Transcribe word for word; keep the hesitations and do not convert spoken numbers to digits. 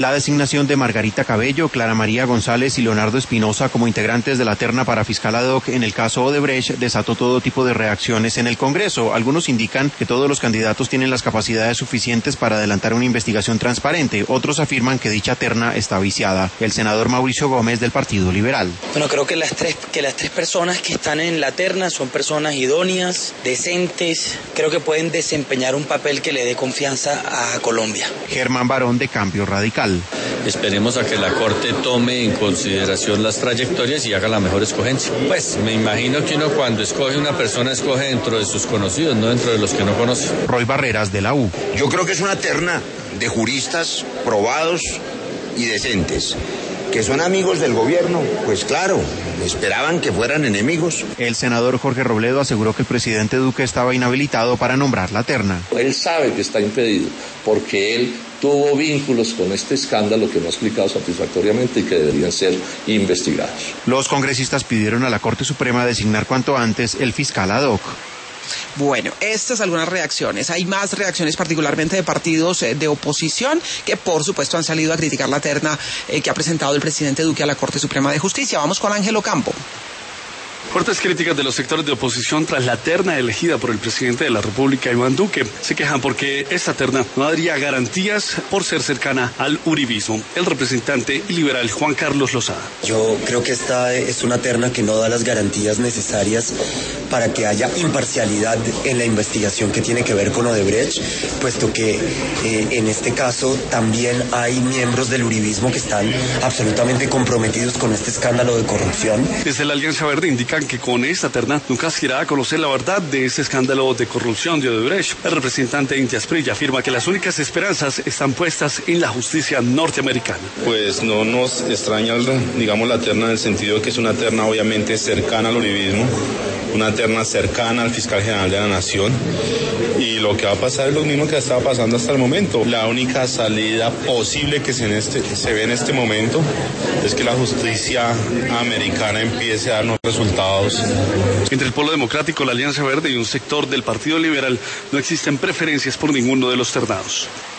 La designación de Margarita Cabello, Clara María González y Leonardo Espinosa como integrantes de la terna para fiscal ad hoc en el caso Odebrecht desató todo tipo de reacciones en el Congreso. Algunos indican que todos los candidatos tienen las capacidades suficientes para adelantar una investigación transparente. Otros afirman que dicha terna está viciada. El senador Mauricio Gómez del Partido Liberal. Bueno, creo que las tres, que las tres personas que están en la terna son personas idóneas, decentes. Creo que pueden desempeñar un papel que le dé confianza a Colombia. Germán Barón de Cambio Radical. Esperemos a que la Corte tome en consideración las trayectorias y haga la mejor escogencia. Pues me imagino que uno cuando escoge una persona escoge dentro de sus conocidos, no dentro de los que no conoce. Roy Barreras de la U. Yo creo que es una terna de juristas probados y decentes, que son amigos del gobierno. Pues claro, esperaban que fueran enemigos. El senador Jorge Robledo aseguró que el presidente Duque estaba inhabilitado para nombrar la terna. Él sabe que está impedido porque él tuvo vínculos con este escándalo que no ha explicado satisfactoriamente y que deberían ser investigados. Los congresistas pidieron a la Corte Suprema designar cuanto antes el fiscal ad hoc. Bueno, estas algunas reacciones. Hay más reacciones, particularmente de partidos eh, de oposición, que por supuesto han salido a criticar la terna eh, que ha presentado el presidente Duque a la Corte Suprema de Justicia. Vamos con Ángelo Campo. Fuertes críticas de los sectores de oposición tras la terna elegida por el presidente de la República, Iván Duque. Se quejan porque esta terna no daría garantías por ser cercana al uribismo. El representante liberal Juan Carlos Lozada. Yo creo que esta es una terna que no da las garantías necesarias para que haya imparcialidad en la investigación que tiene que ver con Odebrecht, puesto que eh, en este caso también hay miembros del uribismo que están absolutamente comprometidos con este escándalo de corrupción. Desde la Alianza Verde indican que con esta terna nunca se irá a conocer la verdad de este escándalo de corrupción de Odebrecht. El representante Inti Asprilla afirma que las únicas esperanzas están puestas en la justicia norteamericana. Pues no nos extraña, digamos, la terna en el sentido de que es una terna obviamente cercana al uribismo, una terna cercana al fiscal general de la Nación, y lo que va a pasar es lo mismo que estaba pasando hasta el momento. La única salida posible que se, en este, se ve en este momento es que la justicia americana empiece a darnos resultados. Entre el Polo Democrático, la Alianza Verde y un sector del Partido Liberal no existen preferencias por ninguno de los ternados.